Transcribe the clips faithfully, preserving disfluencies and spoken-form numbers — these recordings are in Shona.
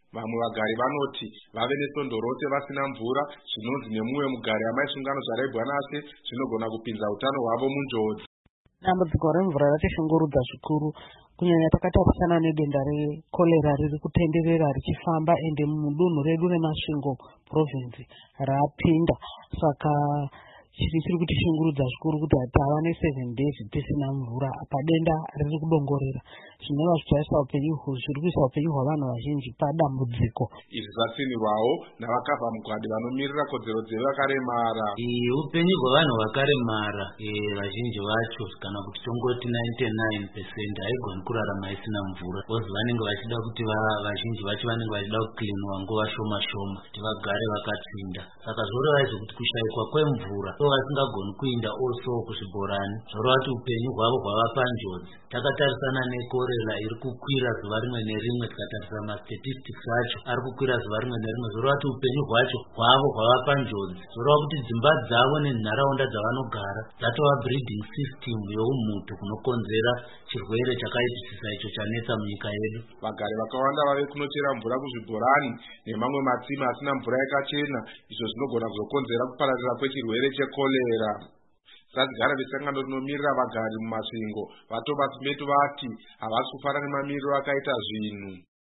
Vamwe vagari vanoti vave nesondo rose vasina mvura, zvinonzi nemumwe mugari amaisungano zvaraibwa nase zvinogona kupinza utano hwavo munjodzi. Dambudziko remvura ratishungurudza zvikuru, kunyanya takatarisana nedenda rekorera riri kutenderera richifamba ende mudunhu redu reMasvingo province rapinda. Saka chiri chiri kutishungurudza zvikuru kuti tava ne seven days tisina mvura padenda riri kudongorera. Zvinova zvichaisa upenyu zviri kuisa upenyu hwavanhu vazhinji padambudziko. Izvi zvatsinirwawo navakabva mugwadi vanomirira kodzero dzevakaremara. Upenyu hwavanhu vakaremara vazhinji vacho kana kuti tongoti ninety-nine percent haigoni kurarama isina mvura. Bozi vanenge vachida kuti vazhinji vacho vanenge vachida kuklinwa nguva shoma shoma kuti vagare vakatsinda. Saka zvoreva izvo kuti kushaikwa kwemvura vasingagoni kuinda also kuzvibhorani zvoreva kuti upenyu hwavo hwava panjodzi. Takatarisana nekorera iri kukwira zuva rimwe nerimwe, tikatarisa mastatistics acho ari kukwira zuva rimwe nerimwe, zvoreva kuti upenyu hwacho hwavo hwava panjodzi. Zvoreva kuti dzimba dzavo nenharaunda dzavanogara dzatova breeding system youmutu kunokonzera chirwere chakaipisisa icho chanetsa munyika yedu. Vagari vakawanda vave kunochera mvura kuzvibhorani nemamwe matsime asina mvura yakachena, izvo zvinogona kuzokonzera kupararira kwechirwere chekorera. Zadzigara vesangano rinomirira vagari mumasvingo vaThomas Metu vati havasi kufara nemamiriro akaita zvinhu.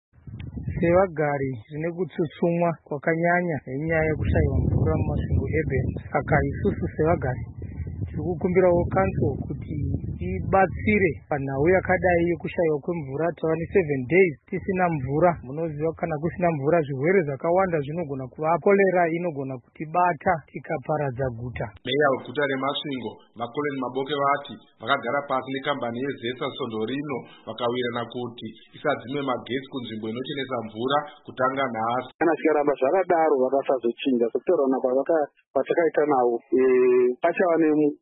Sevagari zvine kutsutsumwa kwakanyanya nenyaya yekushayiwa mvura mumasvingo urban. Saka isusu sevagari tiri kukumbirawo kanso kuti ibatsire panhau yakadai yekushayiwa kwemvura. Tava ne seven days tisina mvura. Munoziva kana kusina mvura zvirwere zvakawanda zvinogona kuva. Kolera inogona kutibata tikaparadza guta. Meya weguta reMasvingo vaColin Maboke vati vakagara pasi nekambani yeZESA sondo rino vakawirirana kuti isadzime magetsi kunzvimbo inochenesa mvura kutanga nhasi. Kana zvikaramba zvakadaro vakasazochinja kutorana kwatakaita nawo pachava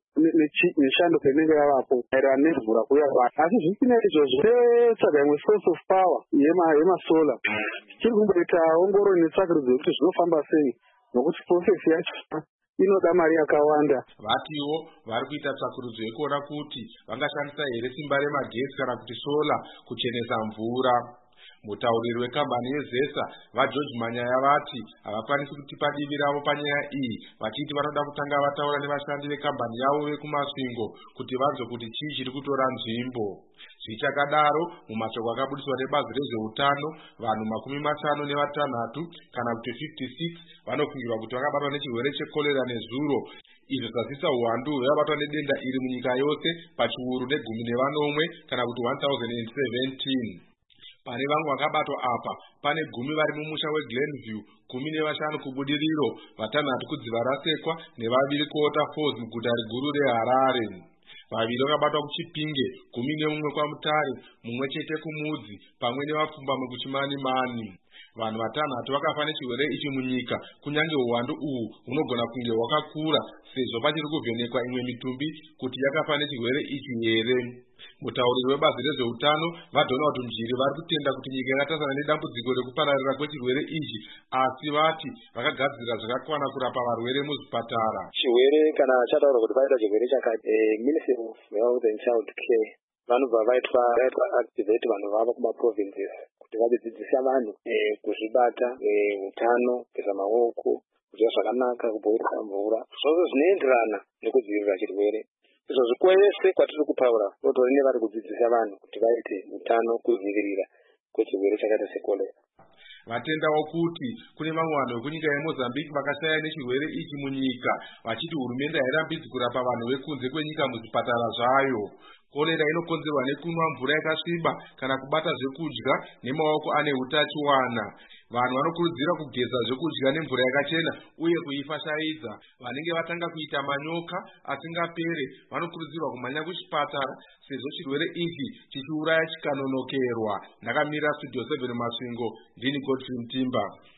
neshando penenge yavapo maererano nemvura kuya kwacho. Asi zvisina izvozvo tsvaga imwe source of power yemasolar chiri kumboita ongoro netsvakirudzo yekuti zvinofamba sei, nokuti process yacho inoda mari yakawanda. Vatiwo vari kuita tsvakirudzo yekuona kuti vangashandisa here simba remagetsi kana kuti sola kuchenesa mvura. Mutauriri wekambani yeZESA vaGeorge Manyaya vati havakwanisi kutipa divi ravo panyaya iyi, vachiti vanoda kutanga vataura nevashandi vekambani yavo vekumasvingo kuti vanzwe kuti chii chiri kutora nzvimbo. Zvichakadaro, mumashoko akabudiswa nebazi rezveutano, vanhu makumi mashanu nevatanhatu kana kuti fifty-six vanofungirwa kuti vakabatwa nechirwere chekorera nezuro, izvo zvazisa uwandu hwevabatwa nedenda iri munyika yose pachiuru negumi nevanomwe kana kuti one thousand seventeen. Pane vamwe vakabatwa apa pane gumi vari mumusha weGlenview, gumi nevashanu kubudiriro, vatanhatu kudziva rasekwa nevaviri kuWaterfalls muguta riguru reHarare. Vaviri vakabatwa kuChipinge, gumi nemumwe kwaMutare, mumwe chete kuMudzi pamwe nevapfumbamwe kuChimanimani. Vanhu vatanhatu vakafa nechirwere ichi munyika, kunyange uwandu uhu hunogona kunge hwakakura sezvo pachiri kuvhenekwa imwe mitumbi kuti yakafa nechirwere ichi here. Mutauriri webazi rezveutano vaDonald Njiri vari kutenda kuti nyika yakatasana nedambudziko rekupararira kwechirwere ichi, asi vati vakagadzirira zvakakwana kurapa varwere muzvipatara. Chirwere kana chataura kuti paita chirwere chakati, Ministry of Health and Child Care vanobva vaitwa vaitwa activate vanhu vava kumaprovinces kuti vadzidzisa vanhu kuzvibata utano, kugeza maoko, kudya zvakanaka, kubooresa mvura, zvose zvinoenderana nekudzivirira chirwere. Izvo zvikwese kwatiri kupaura totori nevari kudzidzisa vanhu kuti vaite utano, kudzivirira kwechirwere chakaita sekorera. Vatendawo kuti kune vamwe vanhu vekunyika yeMozambique vakashaya nechirwere ichi munyika, vachiti hurumende hairambidzi kurapa vanhu vekunze kwenyika muzvipatara zvayo. Korera inokonzerwa nekunwa mvura yakasviba kana kubata zvekudya nemaoko ane utachiwana. Vanhu vanokurudzira kugeza zvekudya nemvura yakachena uye kuifashaidza. Vanenge vatanga kuita manyoka asingapere vanokurudzirwa kumhanya kuchipatara sezvo chirwere ichi chichiuraya chikanonokerwa. Ndakamira Studio seven Masvingo, ndini Godfrey Mtimba.